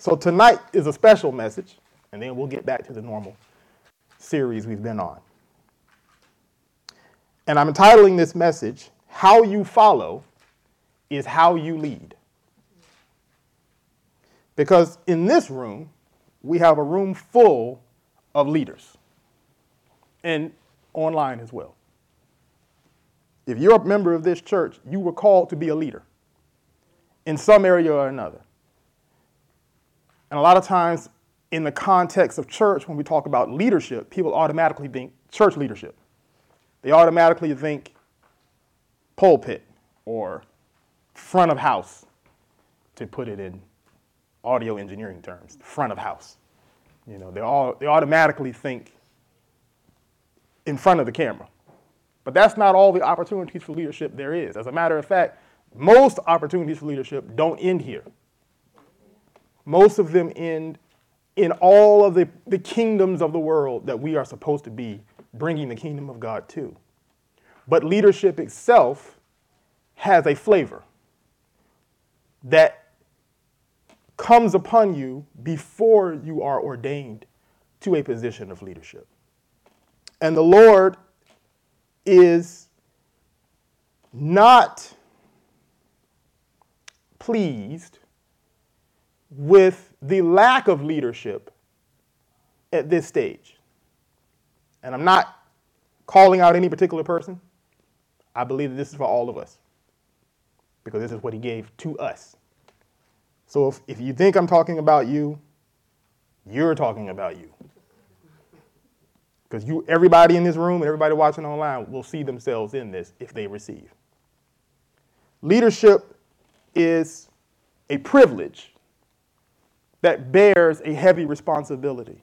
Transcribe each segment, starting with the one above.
So tonight is a special message, and then we'll get back to the normal series we've been on. And I'm entitling this message, How You Follow is How You Lead. Because in this room, we have a room full of leaders, and online as well. If you're a member of this church, you were called to be a leader in some area or another. And a lot of times in the context of church, when we talk about leadership, people automatically think church leadership. They automatically think pulpit or front of house, to put it in audio engineering terms, front of house. You know, they automatically think in front of the camera. But that's not all the opportunities for leadership there is. As a matter of fact, most opportunities for leadership don't end here. Most of them end in all of the kingdoms of the world that we are supposed to be bringing the kingdom of God to. But leadership itself has a flavor that comes upon you before you are ordained to a position of leadership. And the Lord is not pleased with the lack of leadership at this stage. And I'm not calling out any particular person. I believe that this is for all of us, because this is what he gave to us. So if you think I'm talking about you, you're talking about you. Because everybody in this room and everybody watching online will see themselves in this if they receive. Leadership is a privilege that bears a heavy responsibility.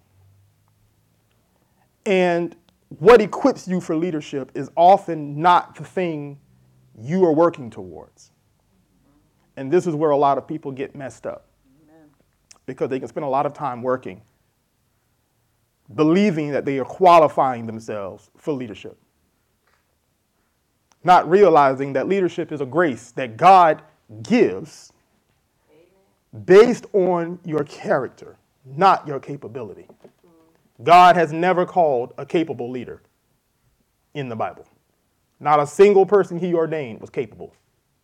And what equips you for leadership is often not the thing you are working towards. And this is where a lot of people get messed up. Amen. Because they can spend a lot of time working, believing that they are qualifying themselves for leadership, not realizing that leadership is a grace that God gives. Amen. Based on your character, not your capability. God has never called a capable leader in the Bible. Not a single person he ordained was capable.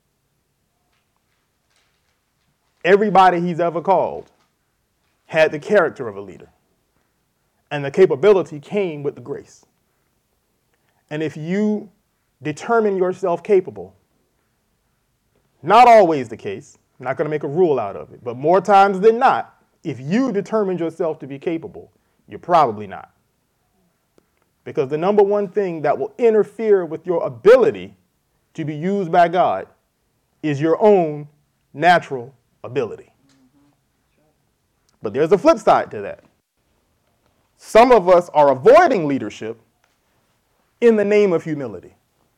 Everybody he's ever called had the character of a leader. And the capability came with the grace. And if you determine yourself capable, not always the case, I'm not going to make a rule out of it, but more times than not, if you determined yourself to be capable, you're probably not. Because the number one thing that will interfere with your ability to be used by God is your own natural ability. But there's a flip side to that. Some of us are avoiding leadership in the name of humility.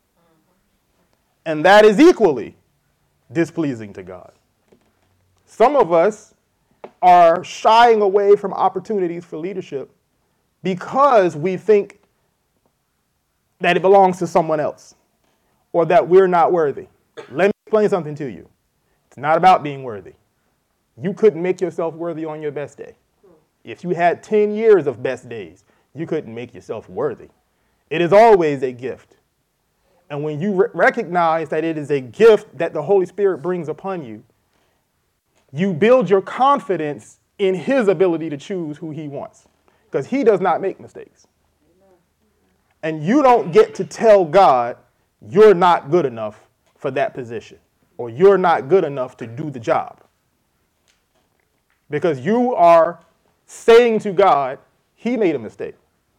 And that is equally displeasing to God. Some of us are shying away from opportunities for leadership because we think that it belongs to someone else or that we're not worthy. Let me explain something to you. It's not about being worthy. You couldn't make yourself worthy on your best day. If you had 10 years of best days, you couldn't make yourself worthy. It is always a gift. And when you recognize that it is a gift that the Holy Spirit brings upon you, you build your confidence in his ability to choose who he wants, because he does not make mistakes. And you don't get to tell God you're not good enough for that position or you're not good enough to do the job, because you are saying to God, he made a mistake.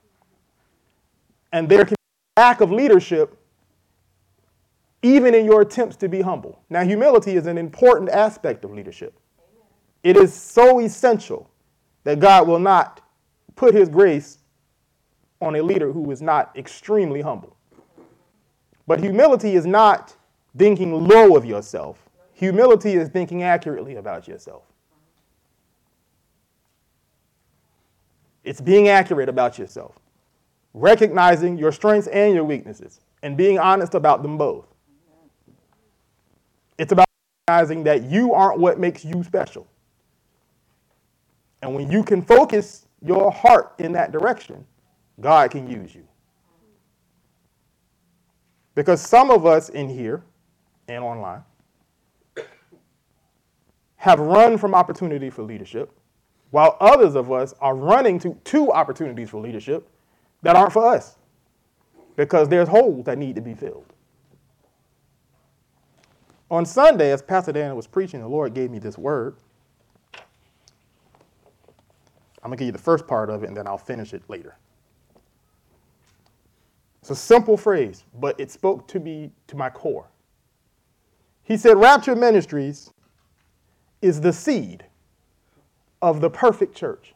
And there can be a lack of leadership even in your attempts to be humble. Now, humility is an important aspect of leadership. It is so essential that God will not put his grace on a leader who is not extremely humble. But humility is not thinking low of yourself. Humility is thinking accurately about yourself. It's being accurate about yourself, recognizing your strengths and your weaknesses, and being honest about them both. It's about recognizing that you aren't what makes you special. And when you can focus your heart in that direction, God can use you. Because some of us in here and online have run from opportunity for leadership, while others of us are running to two opportunities for leadership that aren't for us because there's holes that need to be filled. On Sunday, as Pastor Dan was preaching, the Lord gave me this word. I'm going to give you the first part of it, and then I'll finish it later. It's a simple phrase, but it spoke to me, to my core. He said, Rapture Ministries is the seed of the perfect church.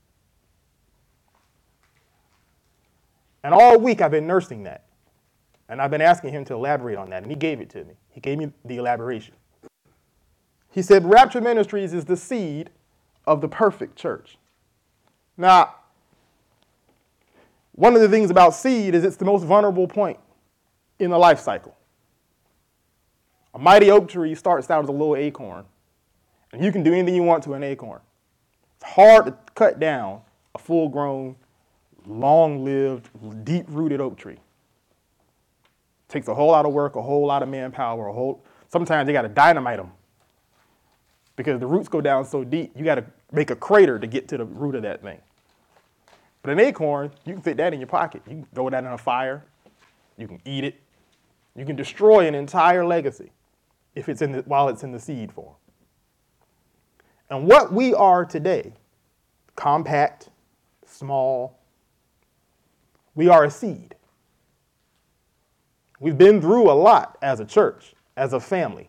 And all week I've been nursing that. And I've been asking him to elaborate on that, and he gave it to me. He gave me the elaboration. He said, Rapture Ministries is the seed of the perfect church. Now, one of the things about seed is it's the most vulnerable point in the life cycle. A mighty oak tree starts out as a little acorn, and you can do anything you want to an acorn. It's hard to cut down a full-grown, long-lived, deep-rooted oak tree. It takes a whole lot of work, a whole lot of manpower, sometimes you got to dynamite them because the roots go down so deep, you got to make a crater to get to the root of that thing. But an acorn, you can fit that in your pocket. You can throw that in a fire. You can eat it. You can destroy an entire legacy if it's while it's in the seed form. And what we are today, compact, small, we are a seed. We've been through a lot as a church, as a family.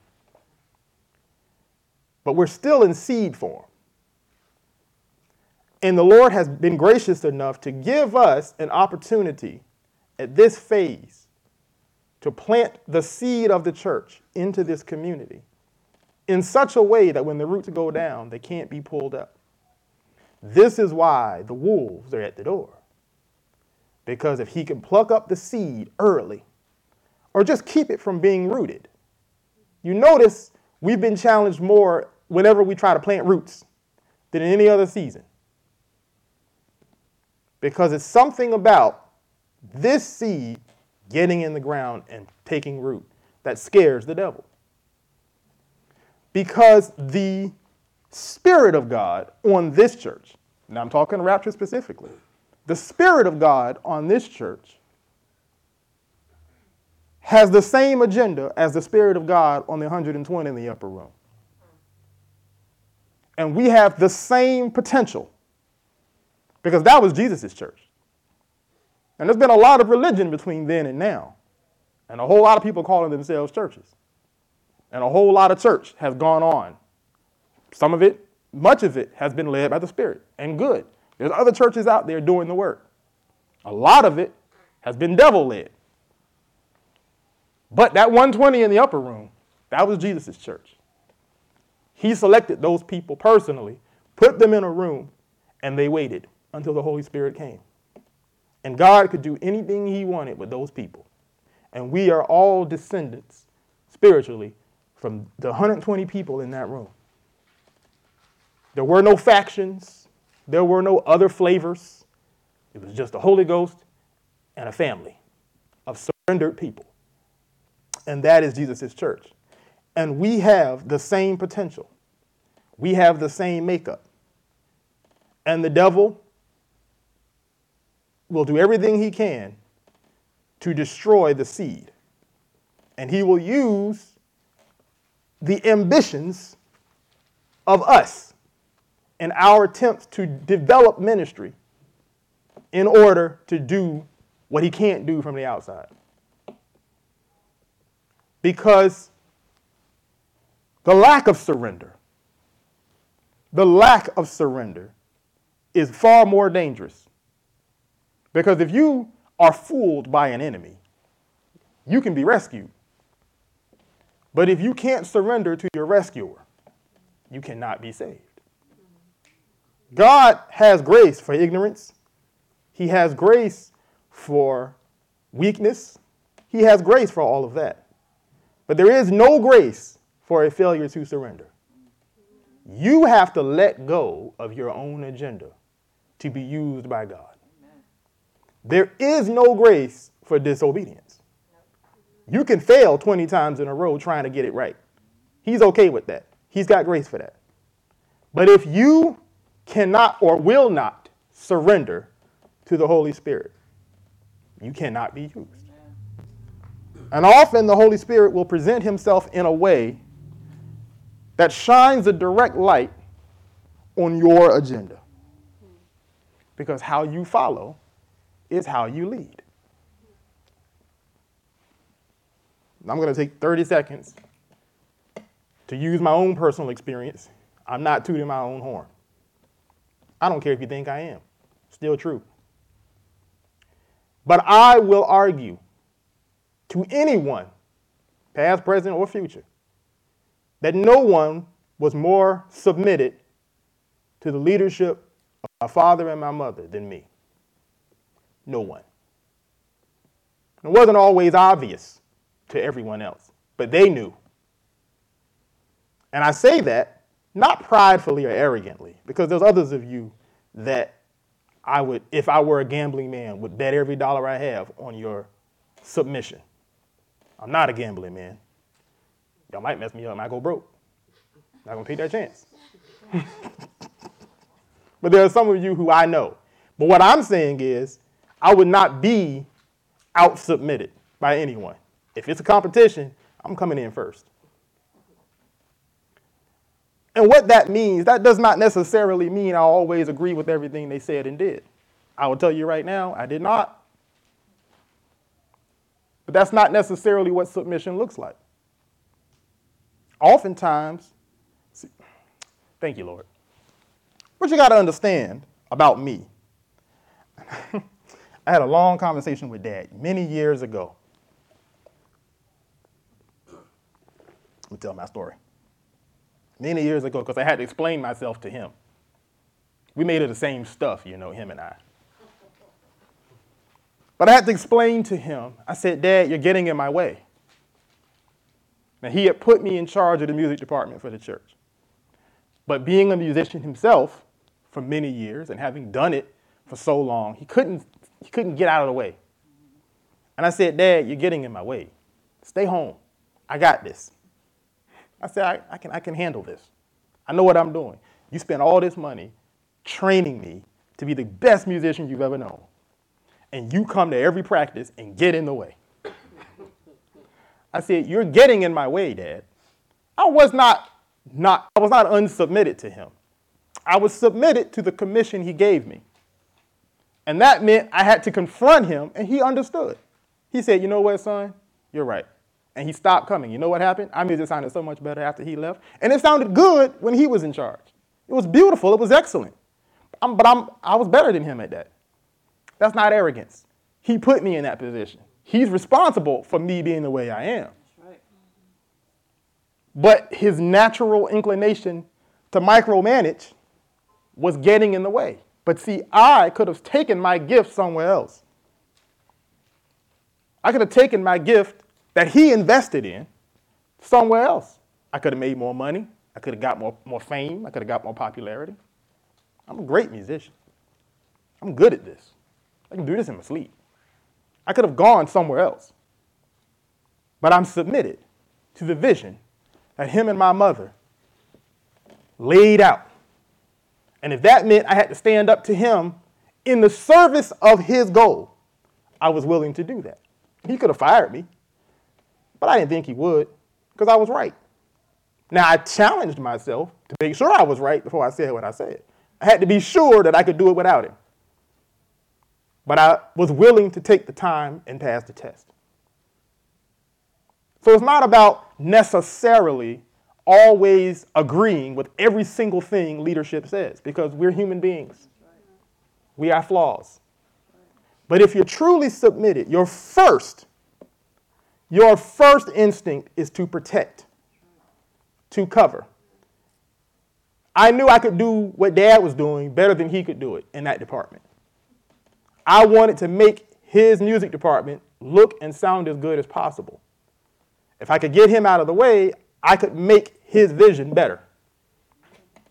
But we're still in seed form. And the Lord has been gracious enough to give us an opportunity at this phase to plant the seed of the church into this community in such a way that when the roots go down, they can't be pulled up. This is why the wolves are at the door. Because if he can pluck up the seed early, or just keep it from being rooted. You notice we've been challenged more whenever we try to plant roots than in any other season. Because it's something about this seed getting in the ground and taking root that scares the devil. Because the Spirit of God on this church, now I'm talking Rapture specifically, the Spirit of God on this church has the same agenda as the Spirit of God on the 120 in the upper room. And we have the same potential because that was Jesus' church. And there's been a lot of religion between then and now. And a whole lot of people calling themselves churches. And a whole lot of church has gone on. Some of it, much of it, has been led by the Spirit and good. There's other churches out there doing the work. A lot of it has been devil-led. But that 120 in the upper room, that was Jesus' church. He selected those people personally, put them in a room, and they waited until the Holy Spirit came. And God could do anything he wanted with those people. And we are all descendants, spiritually, from the 120 people in that room. There were no factions. There were no other flavors. It was just the Holy Ghost and a family of surrendered people. And that is Jesus' church. And we have the same potential. We have the same makeup. And the devil will do everything he can to destroy the seed. And he will use the ambitions of us and our attempts to develop ministry in order to do what he can't do from the outside. Because the lack of surrender is far more dangerous. Because if you are fooled by an enemy, you can be rescued. But if you can't surrender to your rescuer, you cannot be saved. God has grace for ignorance. He has grace for weakness. He has grace for all of that. But there is no grace for a failure to surrender. You have to let go of your own agenda to be used by God. Amen. There is no grace for disobedience. You can fail 20 times in a row trying to get it right. He's okay with that. He's got grace for that. But if you cannot or will not surrender to the Holy Spirit, you cannot be used. And often the Holy Spirit will present himself in a way that shines a direct light on your agenda. Because how you follow is how you lead. I'm going to take 30 seconds to use my own personal experience. I'm not tooting my own horn. I don't care if you think I am. Still true. But I will argue to anyone, past, present, or future, that no one was more submitted to the leadership of my father and my mother than me. No one. It wasn't always obvious to everyone else, but they knew. And I say that not pridefully or arrogantly, because there's others of you that I would, if I were a gambling man, would bet every dollar I have on your submission. I'm not a gambling man. Y'all might mess me up. I might go broke. Not going to take that chance. But there are some of you who I know. But what I'm saying is I would not be out-submitted by anyone. If it's a competition, I'm coming in first. And what that means, that does not necessarily mean I always agree with everything they said and did. I will tell you right now, I did not. But that's not necessarily what submission looks like. Oftentimes, thank you, Lord. What you got to understand about me, I had a long conversation with Dad many years ago. Let me tell my story. Many years ago, because I had to explain myself to him. We made it the same stuff, you know, him and I. But I had to explain to him, I said, Dad, you're getting in my way. Now, he had put me in charge of the music department for the church. But being a musician himself for many years and having done it for so long, he couldn't get out of the way. And I said, Dad, you're getting in my way. Stay home. I got this. I said, I can handle this. I know what I'm doing. You spend all this money training me to be the best musician you've ever known. And you come to every practice and get in the way. I said, you're getting in my way, Dad. I was not unsubmitted to him. I was submitted to the commission he gave me. And that meant I had to confront him, and he understood. He said, you know what, son? You're right. And he stopped coming. You know what happened? Our music sounded so much better after he left. And it sounded good when he was in charge. It was beautiful. It was excellent. I was better than him at that. That's not arrogance. He put me in that position. He's responsible for me being the way I am. That's right. But his natural inclination to micromanage was getting in the way. But see, I could have taken my gift somewhere else. I could have taken my gift that he invested in somewhere else. I could have made more money. I could have got more fame. I could have got more popularity. I'm a great musician. I'm good at this. I can do this in my sleep. I could have gone somewhere else. But I'm submitted to the vision that him and my mother laid out. And if that meant I had to stand up to him in the service of his goal, I was willing to do that. He could have fired me, but I didn't think he would because I was right. Now, I challenged myself to make sure I was right before I said what I said. I had to be sure that I could do it without him. But I was willing to take the time and pass the test. So it's not about necessarily always agreeing with every single thing leadership says, because we're human beings. We have flaws. But if you're truly submitted, your first instinct is to protect, to cover. I knew I could do what Dad was doing better than he could do it in that department. I wanted to make his music department look and sound as good as possible. If I could get him out of the way, I could make his vision better.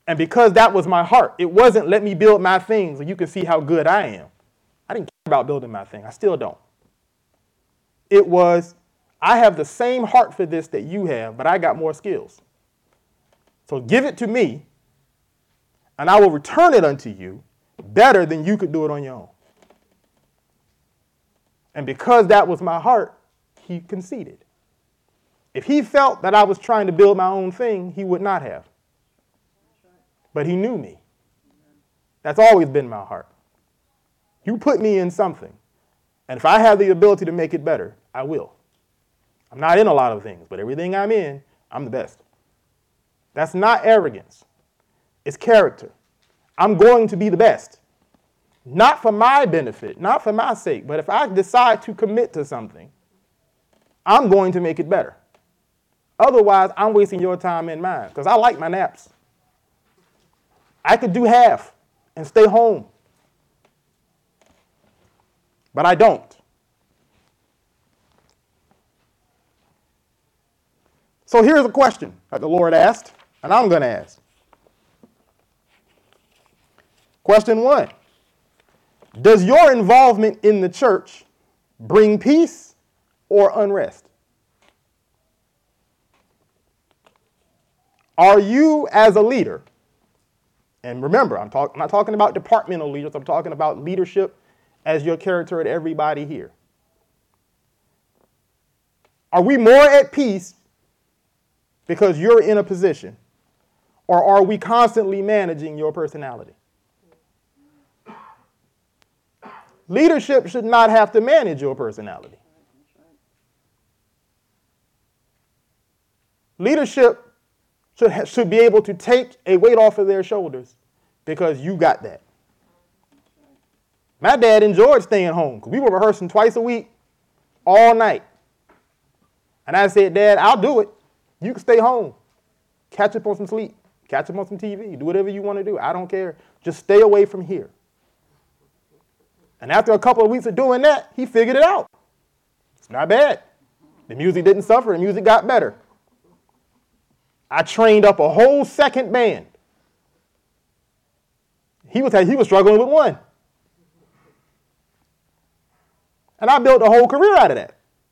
And because that was my heart, it wasn't let me build my thing so you can see how good I am. I didn't care about building my thing. I still don't. It was, I have the same heart for this that you have, but I got more skills. So give it to me, and I will return it unto you better than you could do it on your own. And because that was my heart, he conceded. If he felt that I was trying to build my own thing, he would not have. But he knew me. That's always been my heart. You put me in something, and if I have the ability to make it better, I will. I'm not in a lot of things, but everything I'm in, I'm the best. That's not arrogance. It's character. I'm going to be the best. Not for my benefit, not for my sake, but if I decide to commit to something, I'm going to make it better. Otherwise, I'm wasting your time and mine, because I like my naps. I could do half and stay home. But I don't. So here's a question that the Lord asked, and I'm going to ask. Question 1. Does your involvement in the church bring peace or unrest? Are you as a leader, and remember, I'm not talking about departmental leaders, I'm talking about leadership as your character at everybody here. Are we more at peace because you're in a position, or are we constantly managing your personality? Leadership should not have to manage your personality. Leadership should be able to take a weight off of their shoulders because you got that. My dad enjoyed staying home because we were rehearsing twice a week, all night. And I said, Dad, I'll do it. You can stay home. Catch up on some sleep. Catch up on some TV. Do whatever you want to do. I don't care. Just stay away from here. And after a couple of weeks of doing that, he figured it out. It's not bad. The music didn't suffer. The music got better. I trained up a whole second band. He was struggling with one. And I built a whole career out of that.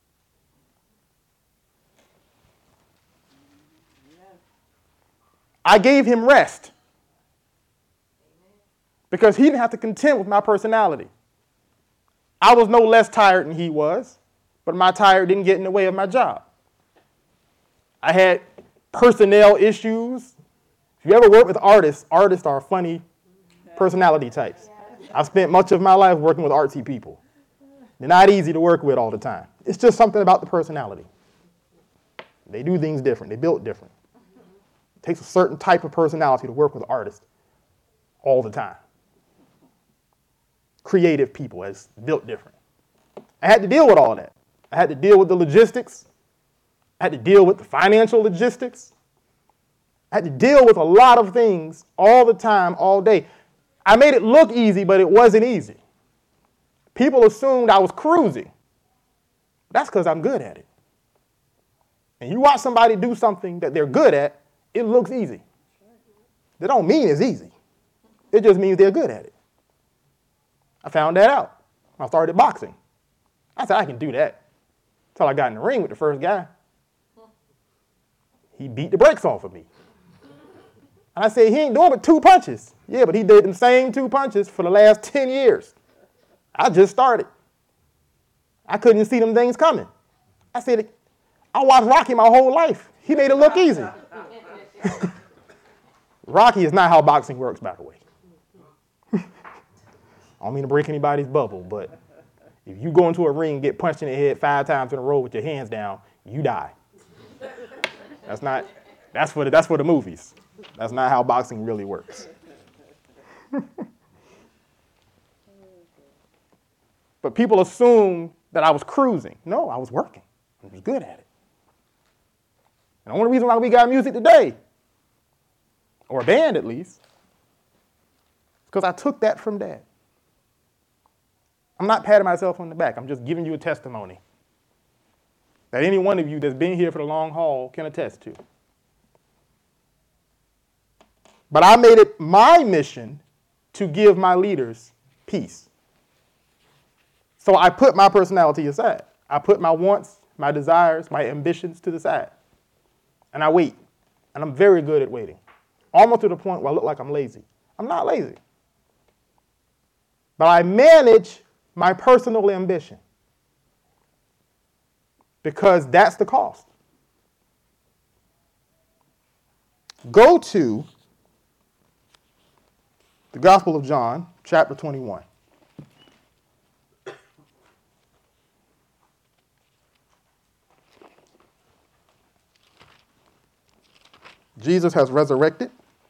I gave him rest because he didn't have to contend with my personality. I was no less tired than he was, but my tired didn't get in the way of my job. I had personnel issues. If you ever work with artists are funny personality types. I've spent much of my life working with artsy people. They're not easy to work with all the time. It's just something about the personality. They do things different. They built different. It takes a certain type of personality to work with artists all the time. Creative people as built different. I had to deal with all that. I had to deal with the logistics. I had to deal with the financial logistics. I had to deal with a lot of things all the time, all day. I made it look easy, but it wasn't easy. People assumed I was cruising. That's because I'm good at it. And you watch somebody do something that they're good at, it looks easy. That don't mean it's easy. It just means they're good at it. I found that out. I started boxing. I said, I can do that. Until I got in the ring with the first guy. He beat the brakes off of me. And I said, he ain't doing but 2 punches. Yeah, but he did the same 2 punches for the last 10 years. I just started. I couldn't see them things coming. I said, I watched Rocky my whole life. He made it look easy. Rocky is not how boxing works, by the way. I don't mean to break anybody's bubble, but if you go into a ring and get punched in the head 5 times in a row with your hands down, you die. That's for the movies. That's not how boxing really works. But people assume that I was cruising. No, I was working. I was good at it. And the only reason why we got music today, or a band at least, is because I took that from Dad. I'm not patting myself on the back. I'm just giving you a testimony that any one of you that's been here for the long haul can attest to. But I made it my mission to give my leaders peace. So I put my personality aside. I put my wants, my desires, my ambitions to the side. And I wait. And I'm very good at waiting. Almost to the point where I look like I'm lazy. I'm not lazy. But I manage my personal ambition. Because that's the cost. Go to the Gospel of John, chapter 21. Jesus has resurrected.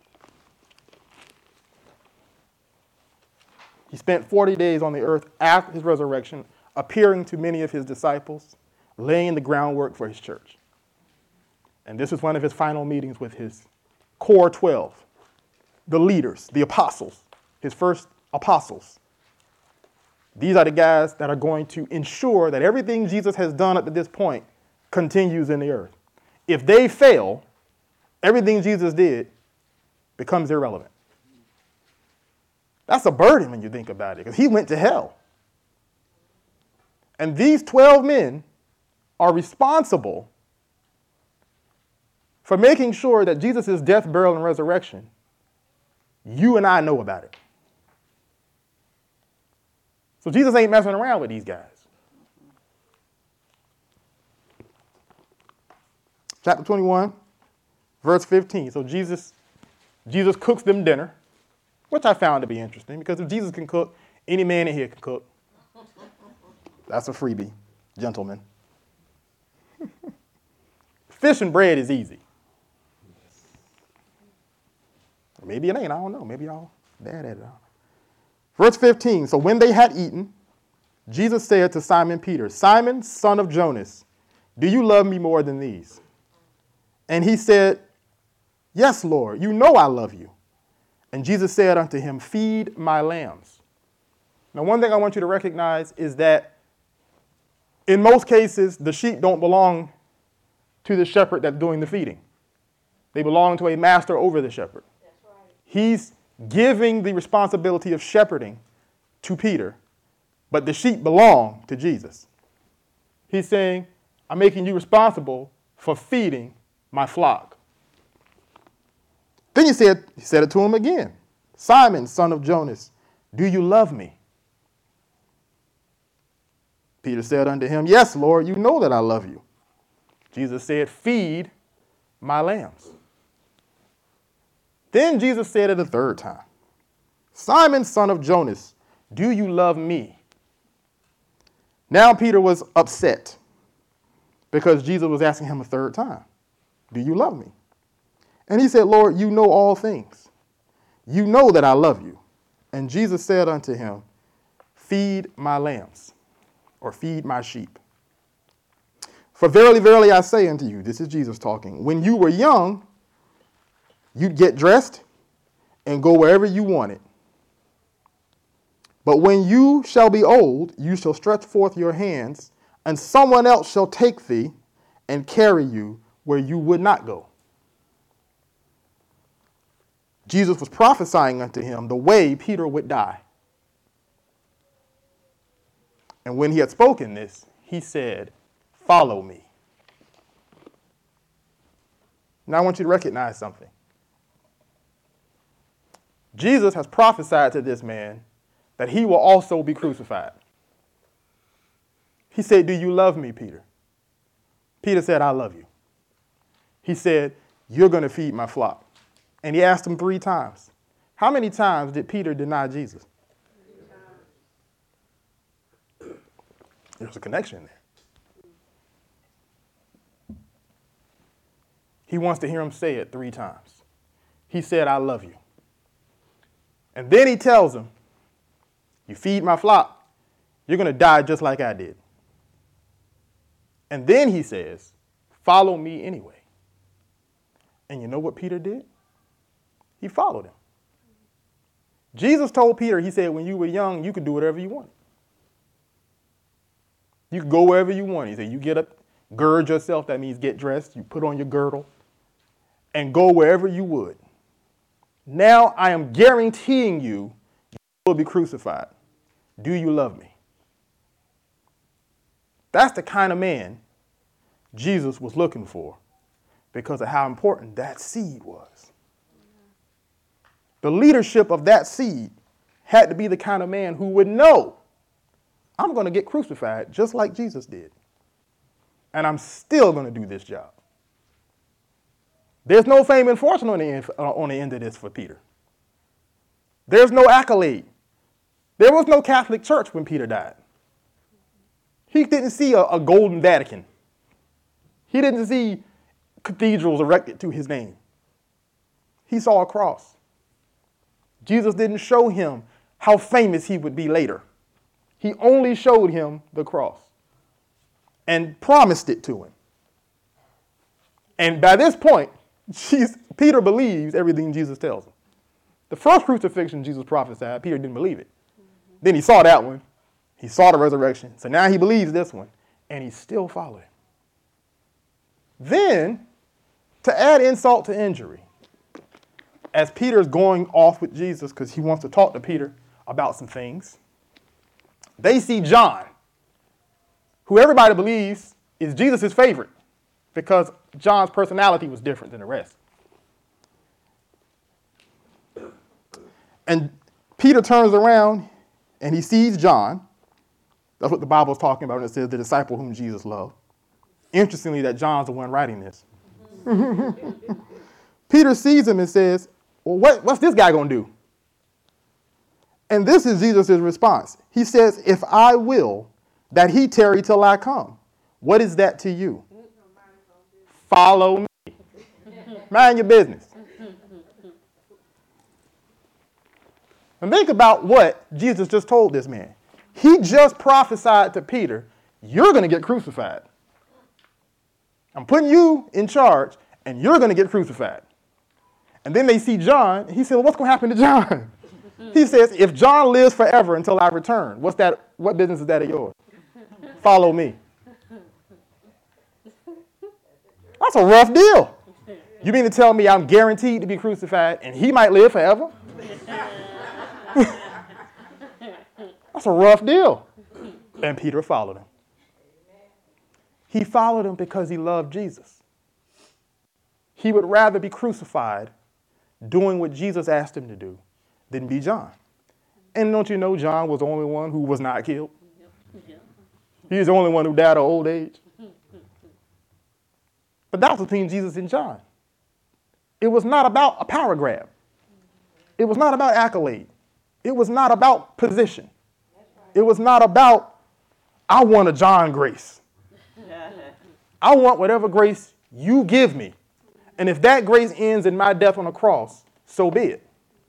He spent 40 days on the earth after his resurrection, appearing to many of his disciples, laying the groundwork for his church. And this is one of his final meetings with his core 12, the leaders, the apostles, his first apostles. These are the guys that are going to ensure that everything Jesus has done up to this point continues in the earth. If they fail, everything Jesus did becomes irrelevant. That's a burden when you think about it, because he went to hell. And these 12 men are responsible for making sure that Jesus' death, burial, and resurrection, you and I know about it. So Jesus ain't messing around with these guys. Chapter 21, verse 15. So Jesus cooks them dinner, which I found to be interesting, because if Jesus can cook, any man in here can cook. That's a freebie, gentlemen. Fish and bread is easy. Maybe it ain't, I don't know. Maybe y'all bad at it. Verse 15, so when they had eaten, Jesus said to Simon Peter, Simon, son of Jonas, do you love me more than these? And he said, yes, Lord, you know I love you. And Jesus said unto him, feed my lambs. Now, one thing I want you to recognize is that in most cases, the sheep don't belong to the shepherd that's doing the feeding. They belong to a master over the shepherd. That's right. He's giving the responsibility of shepherding to Peter, but the sheep belong to Jesus. He's saying, I'm making you responsible for feeding my flock. Then he said it to him again. Simon, son of Jonas, do you love me? Peter said unto him, yes, Lord, you know that I love you. Jesus said, feed my lambs. Then Jesus said it a third time, Simon, son of Jonas, do you love me? Now Peter was upset because Jesus was asking him a third time, do you love me? And he said, Lord, you know all things. You know that I love you. And Jesus said unto him, feed my lambs, or feed my sheep. For verily, verily, I say unto you, this is Jesus talking, when you were young, you'd get dressed and go wherever you wanted. But when you shall be old, you shall stretch forth your hands, and someone else shall take thee and carry you where you would not go. Jesus was prophesying unto him the way Peter would die. And when he had spoken this, he said, follow me. Now I want you to recognize something. Jesus has prophesied to this man that he will also be crucified. He said, do you love me, Peter? Peter said, I love you. He said, you're going to feed my flock. And he asked him 3 times. How many times did Peter deny Jesus? 3 times. There's a connection there. He wants to hear him say it 3 times. He said, I love you. And then he tells him, you feed my flock, you're going to die just like I did. And then he says, follow me anyway. And you know what Peter did? He followed him. Jesus told Peter, he said, when you were young, you could do whatever you wanted. You could go wherever you want. He said, you get up, gird yourself, that means get dressed, you put on your girdle, and go wherever you would. Now I am guaranteeing you will be crucified. Do you love me? That's the kind of man Jesus was looking for because of how important that seed was. The leadership of that seed had to be the kind of man who would know, I'm going to get crucified just like Jesus did. And I'm still going to do this job. There's no fame and fortune on the end of this for Peter. There's no accolade. There was no Catholic Church when Peter died. He didn't see a golden Vatican. He didn't see cathedrals erected to his name. He saw a cross. Jesus didn't show him how famous he would be later. He only showed him the cross and promised it to him. And by this point, Peter believes everything Jesus tells him. The first crucifixion Jesus prophesied, Peter didn't believe it. Then he saw that one. He saw the resurrection. So now he believes this one, and he still followed him. Then, to add insult to injury, as Peter's going off with Jesus because he wants to talk to Peter about some things, they see John, who everybody believes is Jesus' favorite because John's personality was different than the rest. And Peter turns around and he sees John. That's what the Bible is talking about when it says the disciple whom Jesus loved. Interestingly, that John's the one writing this. Peter sees him and says, well, what's this guy going to do? And this is Jesus' response. He says, if I will that he tarry till I come, what is that to you? Follow me. Mind your business. And think about what Jesus just told this man. He just prophesied to Peter, you're going to get crucified. I'm putting you in charge, and you're going to get crucified. And then they see John. He said, well, what's going to happen to John? He says, if John lives forever until I return, what business is that of yours? Follow me. That's a rough deal. You mean to tell me I'm guaranteed to be crucified and he might live forever? That's a rough deal. And Peter followed him. He followed him because he loved Jesus. He would rather be crucified doing what Jesus asked him to do than be John. And don't you know John was the only one who was not killed? He's the only one who died of old age. But that was between Jesus and John. It was not about a power grab. It was not about accolade. It was not about position. It was not about, I want a John grace. I want whatever grace you give me. And if that grace ends in my death on a cross, so be it.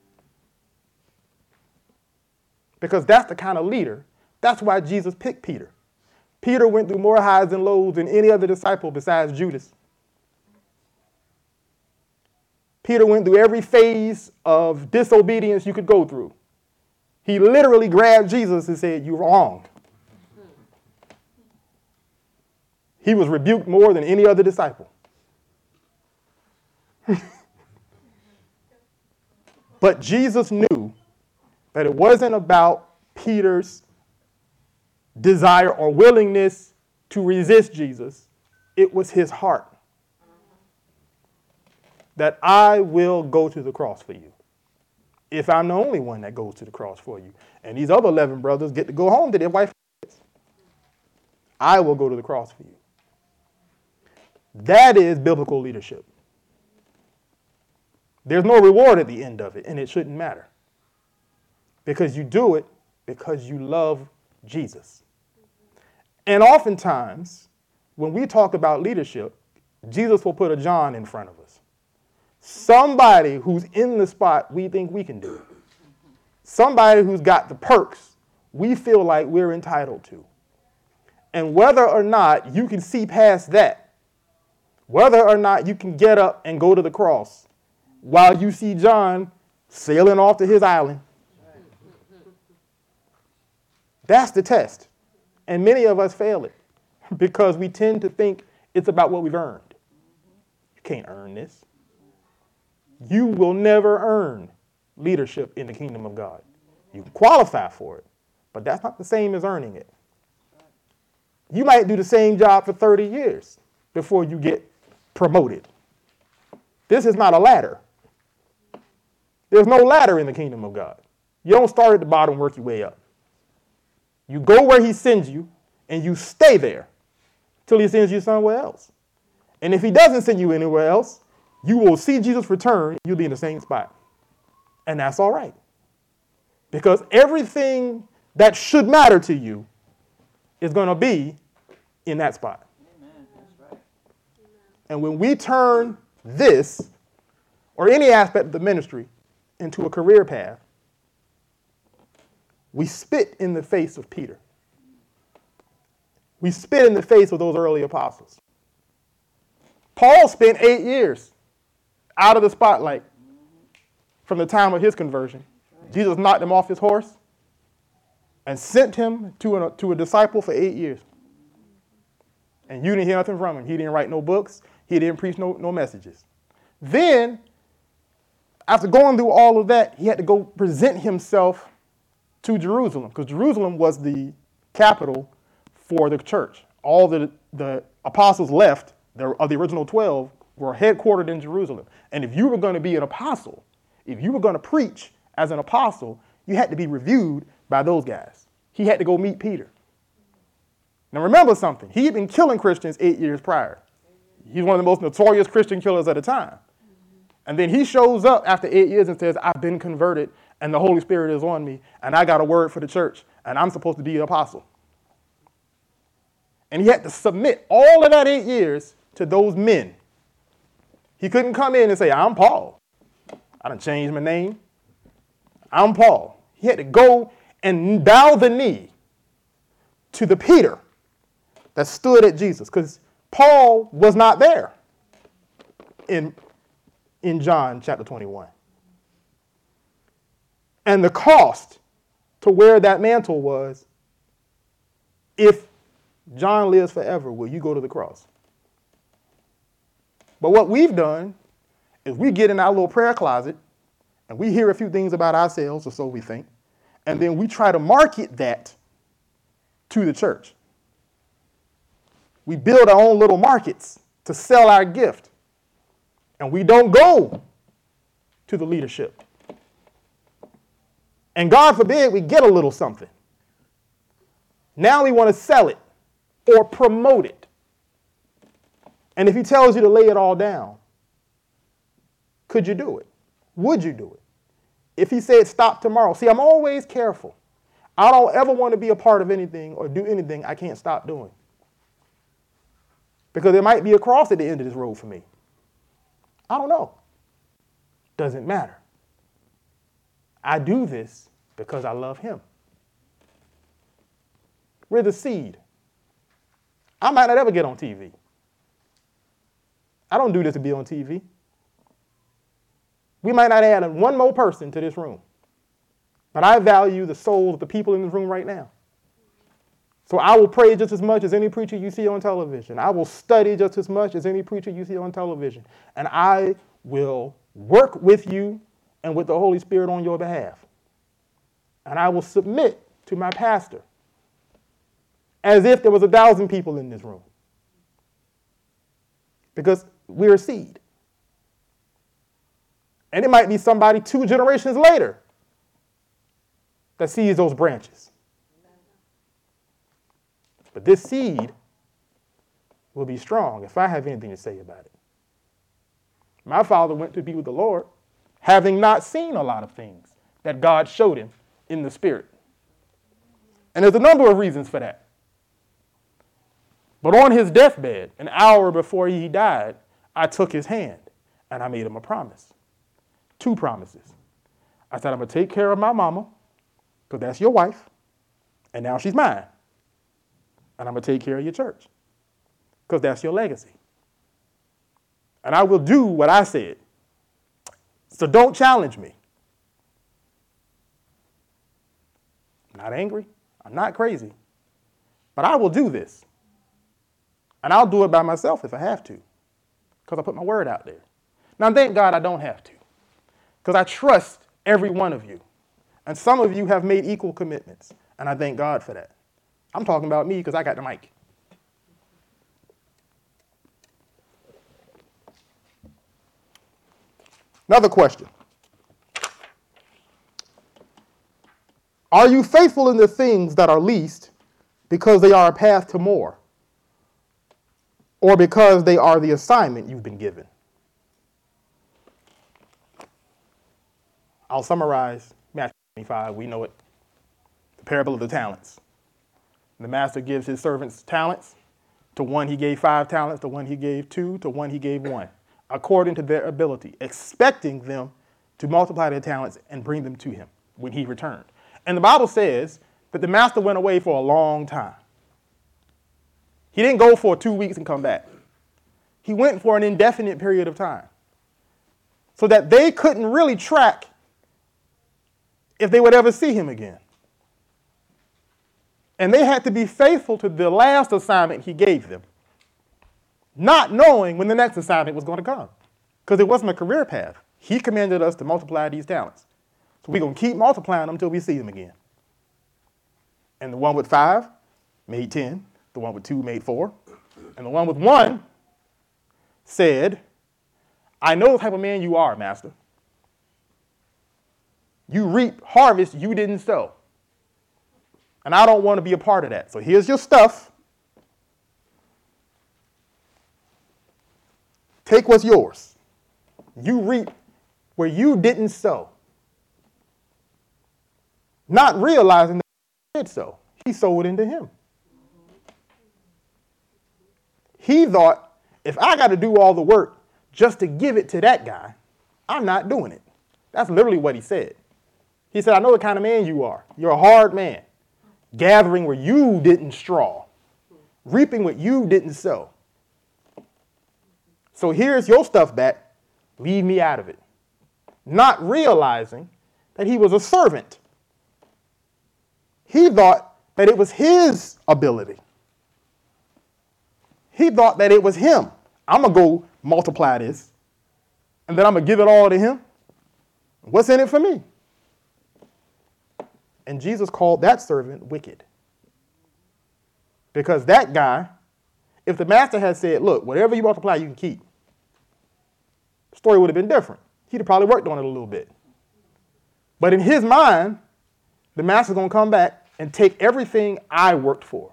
Because that's the kind of leader. That's why Jesus picked Peter. Peter went through more highs and lows than any other disciple besides Judas. Peter went through every phase of disobedience you could go through. He literally grabbed Jesus and said, you're wrong. He was rebuked more than any other disciple. But Jesus knew that it wasn't about Peter's desire or willingness to resist Jesus. It was his heart. That I will go to the cross for you. If I'm the only one that goes to the cross for you. And these other 11 brothers get to go home to their wife. I will go to the cross for you. That is biblical leadership. There's no reward at the end of it, and it shouldn't matter. Because you do it because you love Jesus. And oftentimes, when we talk about leadership, Jesus will put a John in front of us. Somebody who's in the spot we think we can do. Somebody who's got the perks we feel like we're entitled to. And whether or not you can see past that, whether or not you can get up and go to the cross while you see John sailing off to his island, that's the test. And many of us fail it because we tend to think it's about what we've earned. You can't earn this. You will never earn leadership in the kingdom of God. You can qualify for it, but that's not the same as earning it. You might do the same job for 30 years before you get promoted. This is not a ladder. There's no ladder in the kingdom of God. You don't start at the bottom and work your way up. You go where he sends you, and you stay there till he sends you somewhere else. And if he doesn't send you anywhere else, you will see Jesus return, you'll be in the same spot. And that's all right. Because everything that should matter to you is going to be in that spot. Amen. That's right. And when we turn this, or any aspect of the ministry, into a career path, we spit in the face of Peter. We spit in the face of those early apostles. Paul spent 8 years out of the spotlight from the time of his conversion. Jesus knocked him off his horse and sent him to a disciple for 8 years. And you didn't hear nothing from him. He didn't write no books. He didn't preach no messages. Then, after going through all of that, he had to go present himself to Jerusalem, because Jerusalem was the capital for the church. All the apostles left, of the original 12, were headquartered in Jerusalem. And if you were going to be an apostle, if you were going to preach as an apostle, you had to be reviewed by those guys. He had to go meet Peter. Now remember something. He had been killing Christians 8 years prior. He's one of the most notorious Christian killers at the time. And then he shows up after 8 years and says, I've been converted and the Holy Spirit is on me and I got a word for the church and I'm supposed to be an apostle. And he had to submit all of that 8 years to those men. He couldn't come in and say, I'm Paul. I done changed my name. I'm Paul. He had to go and bow the knee to the Peter that stood at Jesus, because Paul was not there in John chapter 21. And the cost to wear that mantle was, if John lives forever, will you go to the cross? But what we've done is we get in our little prayer closet and we hear a few things about ourselves, or so we think, and then we try to market that to the church. We build our own little markets to sell our gift, and we don't go to the leadership. And God forbid we get a little something. Now we want to sell it or promote it. And if he tells you to lay it all down, could you do it? Would you do it? If he said stop tomorrow. See, I'm always careful. I don't ever want to be a part of anything or do anything I can't stop doing. Because there might be a cross at the end of this road for me. I don't know. Doesn't matter. I do this because I love him. We're the seed. I might not ever get on TV. I don't do this to be on TV. We might not add one more person to this room. But I value the souls of the people in this room right now. So I will pray just as much as any preacher you see on television. I will study just as much as any preacher you see on television. And I will work with you and with the Holy Spirit on your behalf. And I will submit to my pastor as if there was 1,000 people in this room. Because we're a seed. And it might be somebody 2 generations later that sees those branches. But this seed will be strong if I have anything to say about it. My father went to be with the Lord, having not seen a lot of things that God showed him in the Spirit. And there's a number of reasons for that. But on his deathbed, an hour before he died, I took his hand and I made him a promise. 2 promises. I said, I'm going to take care of my mama, because that's your wife, and now she's mine. And I'm going to take care of your church, because that's your legacy. And I will do what I said. So don't challenge me. I'm not angry. I'm not crazy. But I will do this. And I'll do it by myself if I have to, because I put my word out there. Now, thank God I don't have to. because I trust every one of you. And some of you have made equal commitments, and I thank God for that. I'm talking about me because I got the mic. Another question. Are you faithful in the things that are least because they are a path to more, or because they are the assignment you've been given? I'll summarize Matthew 25. We know it. The parable of the talents. The master gives his servants talents. To one he gave 5 talents, to one he gave 2, to one he gave 1, according to their ability, expecting them to multiply their talents and bring them to him when he returned. And the Bible says that the master went away for a long time. He didn't go for 2 weeks and come back. He went for an indefinite period of time, so that they couldn't really track if they would ever see him again. And they had to be faithful to the last assignment he gave them, not knowing when the next assignment was going to come, because it wasn't a career path. He commanded us to multiply these talents. So we're going to keep multiplying them until we see them again. And the one with 5 made 10. The one with 2 made 4. And the one with 1 said, I know the type of man you are, master. You reap harvest you didn't sow. And I don't want to be a part of that. So here's your stuff. Take what's yours. You reap where you didn't sow. Not realizing that he did so. He sowed into him. He thought, if I got to do all the work just to give it to that guy, I'm not doing it. That's literally what he said. He said, I know the kind of man you are. You're a hard man, gathering where you didn't straw, reaping what you didn't sow. So here's your stuff back. Leave me out of it. Not realizing that he was a servant. He thought that it was his ability. He thought that it was him. I'm going to go multiply this, and then I'm going to give it all to him. What's in it for me? And Jesus called that servant wicked. Because that guy, if the master had said, look, whatever you multiply, you can keep, the story would have been different. He'd have probably worked on it a little bit. But in his mind, the master's going to come back and take everything I worked for.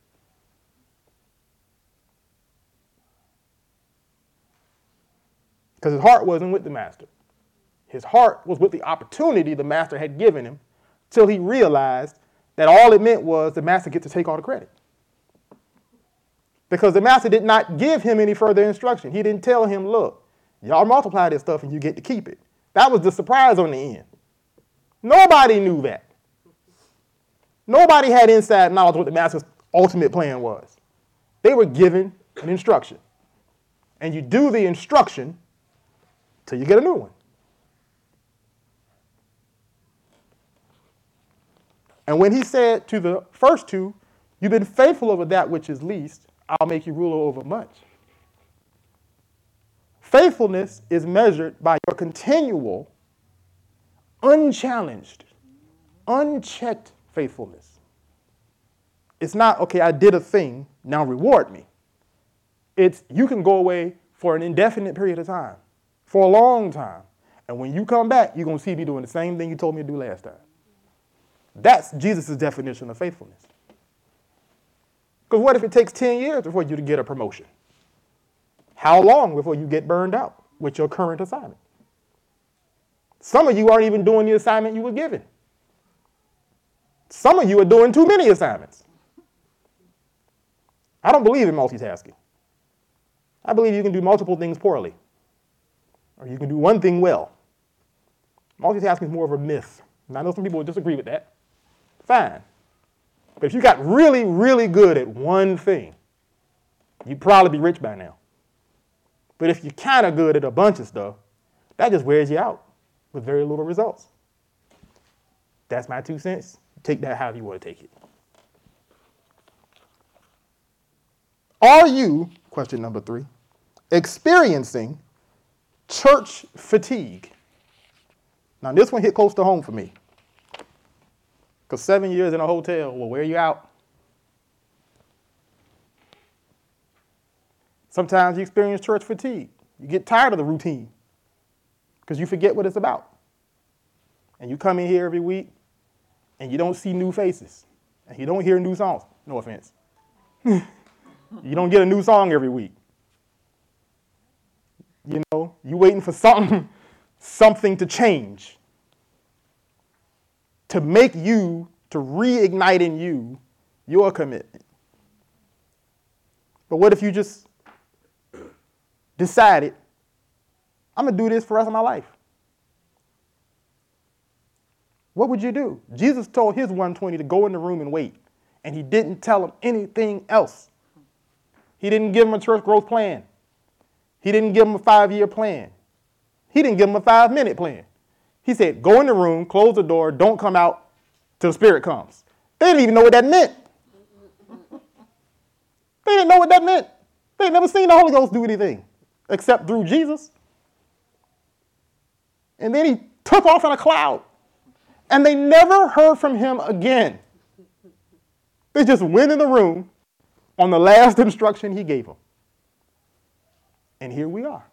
Because his heart wasn't with the master. His heart was with the opportunity the master had given him, till he realized that all it meant was the master gets to take all the credit. Because the master did not give him any further instruction. He didn't tell him, look, y'all multiply this stuff and you get to keep it. That was the surprise on the end. Nobody knew that. Nobody had inside knowledge of what the master's ultimate plan was. They were given an instruction. And you do the instruction till you get a new one. And when he said to the first two, you've been faithful over that which is least, I'll make you ruler over much. Faithfulness is measured by your continual, unchallenged, unchecked faithfulness. It's not, okay, I did a thing, now reward me. It's, you can go away for an indefinite period of time, for a long time. And when you come back, you're going to see me doing the same thing you told me to do last time. That's Jesus' definition of faithfulness. Because what if it takes 10 years before you to get a promotion? How long before you get burned out with your current assignment? Some of you aren't even doing the assignment you were given. Some of you are doing too many assignments. I don't believe in multitasking. I believe you can do multiple things poorly, or you can do one thing well. Multitasking is more of a myth. And I know some people would disagree with that. Fine. But if you got really, really good at one thing, you'd probably be rich by now. But if you're kind of good at a bunch of stuff, that just wears you out with very little results. That's my 2 cents. Take that however you want to take it. Are you, question number 3, experiencing church fatigue? Now, this one hit close to home for me. Because 7 years in a hotel will wear you out. Sometimes you experience church fatigue. You get tired of the routine because you forget what it's about. And you come in here every week and you don't see new faces and you don't hear new songs. No offense. You don't get a new song every week. You know, you're waiting for something to change, to make you, to reignite in you your commitment. But what if you just decided, I'm going to do this for the rest of my life? What would you do? Jesus told his 120 to go in the room and wait, and he didn't tell them anything else. He didn't give them a church growth plan. He didn't give them a 5-year plan. He didn't give them a 5-minute plan. He said, go in the room, close the door, don't come out till the Spirit comes. They didn't even know what that meant. They didn't know what that meant. They had never seen the Holy Ghost do anything except through Jesus. And then he took off in a cloud. And they never heard from him again. They just went in the room on the last instruction he gave them. And here we are.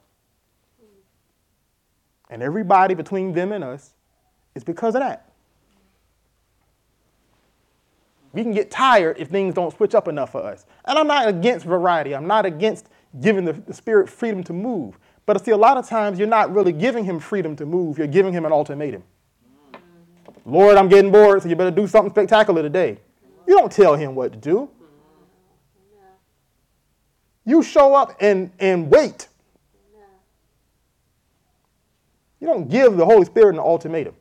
And everybody between them and us is because of that. We can get tired if things don't switch up enough for us. And I'm not against variety. I'm not against giving the Spirit freedom to move. But see, a lot of times you're not really giving him freedom to move. You're giving him an ultimatum. Lord, I'm getting bored, so you better do something spectacular today. You don't tell him what to do. You show up and wait. You don't give the Holy Spirit an ultimatum.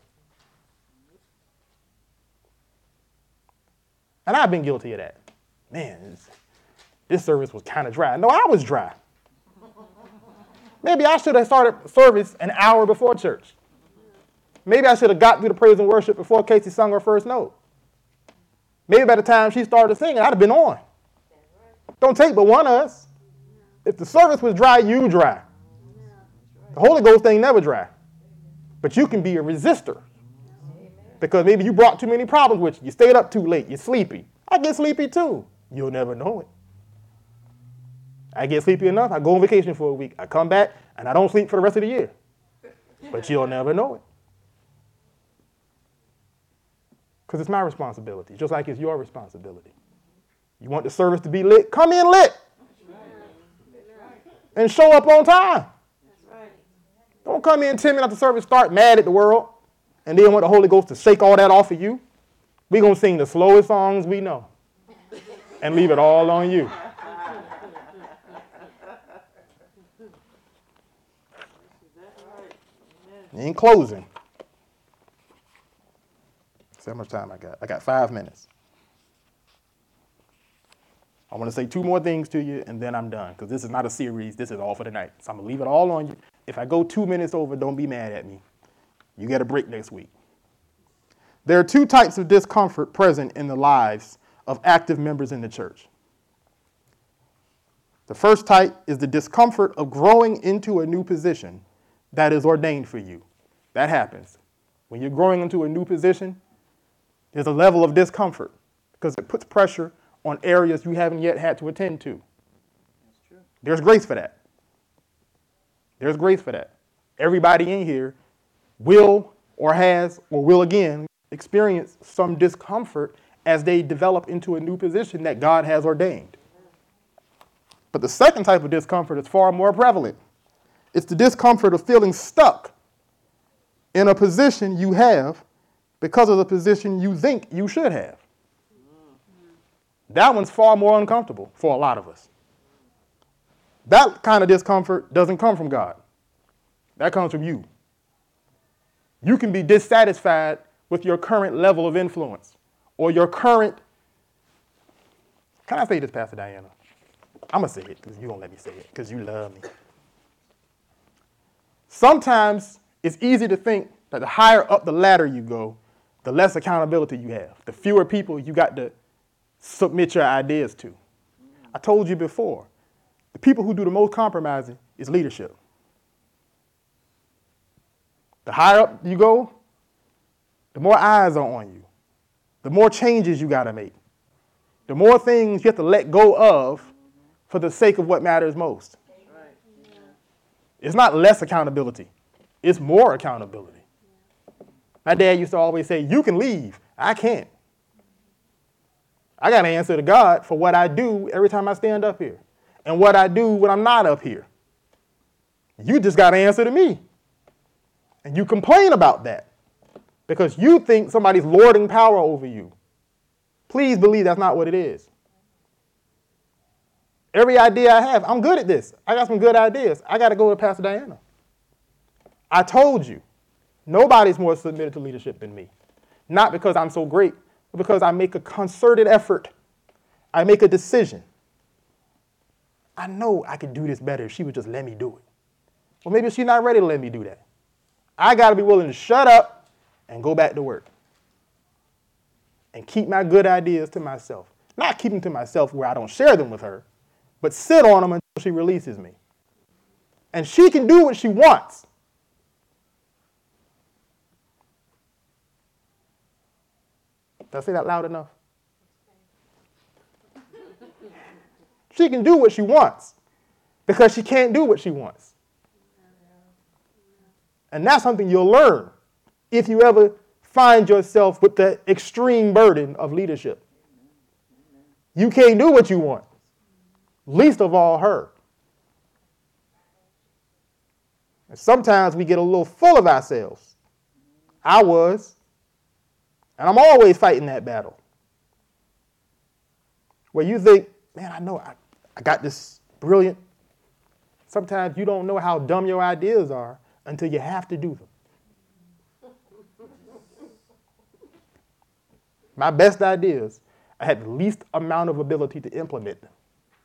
And I've been guilty of that. Man, this service was kind of dry. No, I was dry. Maybe I should have started service an hour before church. Maybe I should have got through the praise and worship before Casey sung her first note. Maybe by the time she started singing, I'd have been on. Don't take but one of us. If the service was dry, you dry. The Holy Ghost ain't never dry. But you can be a resistor. Because maybe you brought too many problems with you. You stayed up too late. You're sleepy. I get sleepy too. You'll never know it. I get sleepy enough. I go on vacation for a week. I come back and I don't sleep for the rest of the year. But you'll never know it. Because it's my responsibility, just like it's your responsibility. You want the service to be lit? Come in lit. And show up on time. Don't come in 10 minutes after service, start mad at the world, and then want the Holy Ghost to shake all that off of you. We're going to sing the slowest songs we know and leave it all on you. In closing, see how much time I got. I got 5 minutes. I want to say 2 more things to you, and then I'm done, because this is not a series. This is all for the night. So I'm going to leave it all on you. If I go 2 minutes over, don't be mad at me. You get a break next week. There are 2 types of discomfort present in the lives of active members in the church. The first type is the discomfort of growing into a new position that is ordained for you. That happens. When you're growing into a new position, there's a level of discomfort because it puts pressure on areas you haven't yet had to attend to. That's true. There's grace for that. There's grace for that. Everybody in here will or has or will again experience some discomfort as they develop into a new position that God has ordained. But the second type of discomfort is far more prevalent. It's the discomfort of feeling stuck in a position you have because of the position you think you should have. That one's far more uncomfortable for a lot of us. That kind of discomfort doesn't come from God. That comes from you. You can be dissatisfied with your current level of influence or your current... Can I say this, Pastor Diana? I'm going to say it because you're going to let me say it because you love me. Sometimes it's easy to think that the higher up the ladder you go, the less accountability you have, the fewer people you got to submit your ideas to. I told you before, the people who do the most compromising is leadership. The higher up you go, the more eyes are on you. The more changes you got to make. The more things you have to let go of for the sake of what matters most. It's not less accountability. It's more accountability. My dad used to always say, you can leave. I can't. I got to answer to God for what I do every time I stand up here and what I do when I'm not up here. You just got to answer to me. And you complain about that because you think somebody's lording power over you. Please believe that's not what it is. Every idea I have, I'm good at this. I got some good ideas. I got to go to Pastor Diana. I told you, nobody's more submitted to leadership than me. Not because I'm so great, but because I make a concerted effort. I make a decision. I know I could do this better if she would just let me do it. Well, maybe she's not ready to let me do that. I got to be willing to shut up and go back to work. And keep my good ideas to myself. Not keep them to myself where I don't share them with her, but sit on them until she releases me. And she can do what she wants. Did I say that loud enough? She can do what she wants because she can't do what she wants. And that's something you'll learn if you ever find yourself with the extreme burden of leadership. You can't do what you want, least of all her. And sometimes we get a little full of ourselves. I was, and I'm always fighting that battle. Where you think, man, I know I got this brilliant. Sometimes you don't know how dumb your ideas are until you have to do them. My best ideas, I had the least amount of ability to implement them.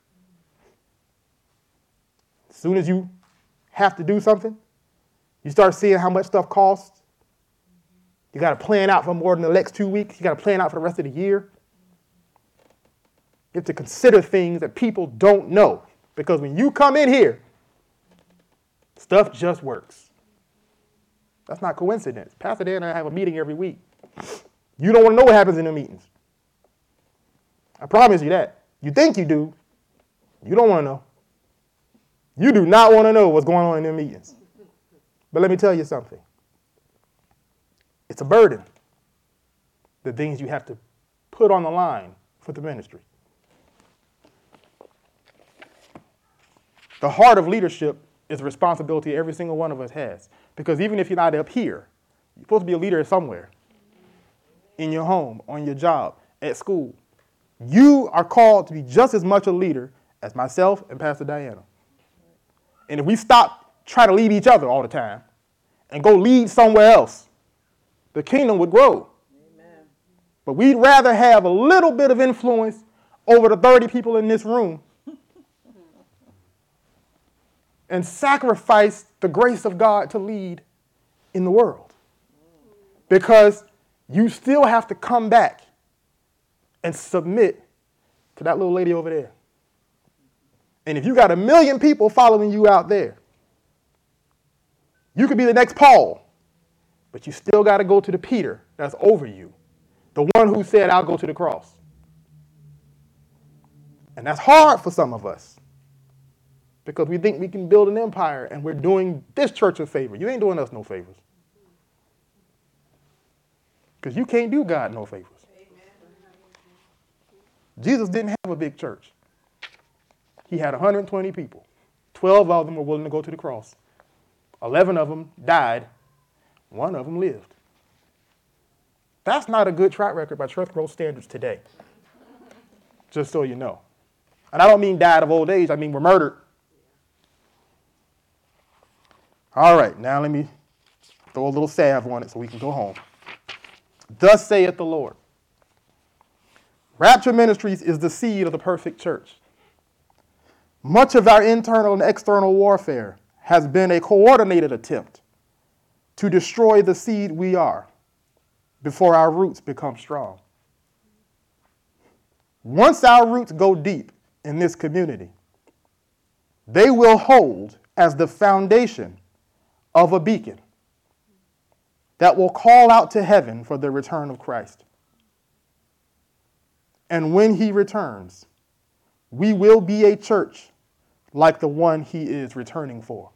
As soon as you have to do something, you start seeing how much stuff costs. You got to plan out for more than the next 2 weeks. You got to plan out for the rest of the year. You have to consider things that people don't know. Because when you come in here, stuff just works. That's not coincidence. Pastor Dan and I have a meeting every week. You don't want to know what happens in the meetings. I promise you that. You think you do. You don't want to know. You do not want to know what's going on in the meetings. But let me tell you something. It's a burden. The things you have to put on the line for the ministry. The heart of leadership is a responsibility every single one of us has. Because even if you're not up here, you're supposed to be a leader somewhere. In your home, on your job, at school. You are called to be just as much a leader as myself and Pastor Diana. And if we stop trying to lead each other all the time and go lead somewhere else, the kingdom would grow. Amen. But we'd rather have a little bit of influence over the 30 people in this room and sacrifice the grace of God to lead in the world. Because you still have to come back and submit to that little lady over there. And if you got 1 million people following you out there, you could be the next Paul, but you still got to go to the Peter that's over you, the one who said, I'll go to the cross. And that's hard for some of us because we think we can build an empire and we're doing this church a favor. You ain't doing us no favors. Because you can't do God no favors. Jesus didn't have a big church. He had 120 people. 12 of them were willing to go to the cross. 11 of them died. 1 of them lived. That's not a good track record by church growth standards today. Just so you know. And I don't mean died of old age. I mean were murdered. All right, now let me throw a little salve on it so we can go home. Thus saith the Lord. Rapture Ministries is the seed of the perfect church. Much of our internal and external warfare has been a coordinated attempt to destroy the seed we are before our roots become strong. Once our roots go deep in this community, they will hold as the foundation of a beacon that will call out to heaven for the return of Christ. And when he returns, we will be a church like the one he is returning for.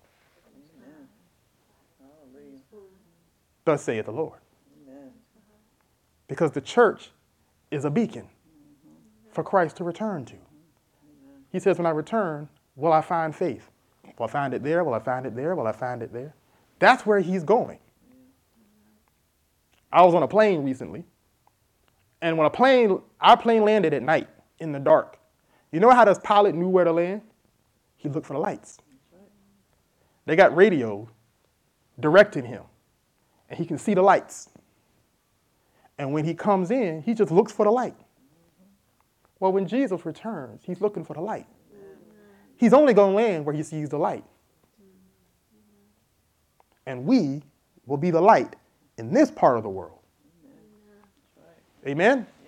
Amen. Thus saith the Lord. Amen. Because the church is a beacon for Christ to return to. He says, when I return, will I find faith? Will I find it there? Will I find it there? Will I find it there? That's where he's going. I was on a plane recently, and when our plane landed at night in the dark, you know how this pilot knew where to land? He looked for the lights. They got radio directing him, and he can see the lights. And when he comes in, he just looks for the light. Well, when Jesus returns, he's looking for the light. He's only going to land where he sees the light. And we will be the light in this part of the world. Amen?